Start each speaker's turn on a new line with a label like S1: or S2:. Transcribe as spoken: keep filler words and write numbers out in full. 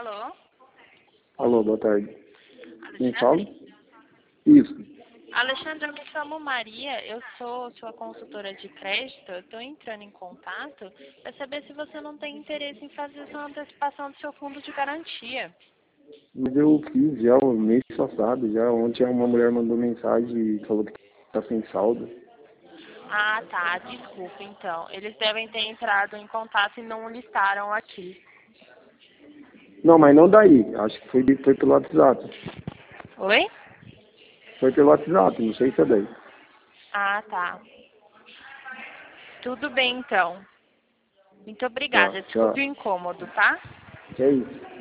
S1: Alô?
S2: Alô, boa tarde. Quem fala?
S1: Alexandre?
S2: Isso.
S1: Alexandre, eu me chamo Maria, eu sou sua consultora de crédito, eu estou entrando em contato para saber se você não tem interesse em fazer sua antecipação do seu fundo de garantia.
S2: Mas eu fiz já o mês passado, já ontem uma mulher mandou mensagem e falou que tá sem saldo.
S1: Ah, tá, desculpa então. Eles devem ter entrado em contato e não listaram aqui.
S2: Não, mas não daí. Acho que foi, foi pelo WhatsApp.
S1: Oi?
S2: Foi pelo WhatsApp, não sei se é daí.
S1: Ah, tá. Tudo bem então. Muito
S2: Tá,
S1: obrigada.
S2: tchau.
S1: Desculpe o incômodo, tá?
S2: Que é isso.